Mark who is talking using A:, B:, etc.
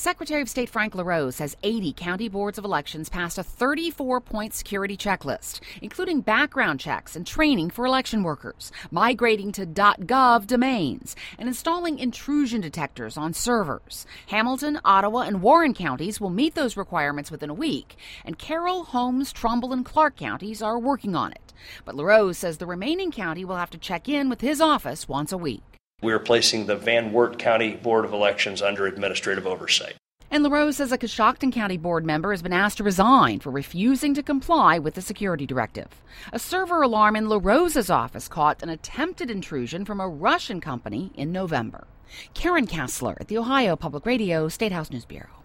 A: Secretary of State Frank LaRose says 80 county boards of elections passed a 34-point security checklist, including background checks and training for election workers, migrating to .gov domains, and installing intrusion detectors on servers. Hamilton, Ottawa, and Warren counties will meet those requirements within a week, and Carroll, Holmes, Trumbull, and Clark counties are working on it. But LaRose says the remaining county will have to check in with his office once a week.
B: We are placing the Van Wert County Board of Elections under administrative oversight.
A: And LaRose says a Coshocton County board member has been asked to resign for refusing to comply with the security directive. A server alarm in LaRose's office caught an attempted intrusion from a Russian company in November. Karen Kassler at the Ohio Public Radio State House News Bureau.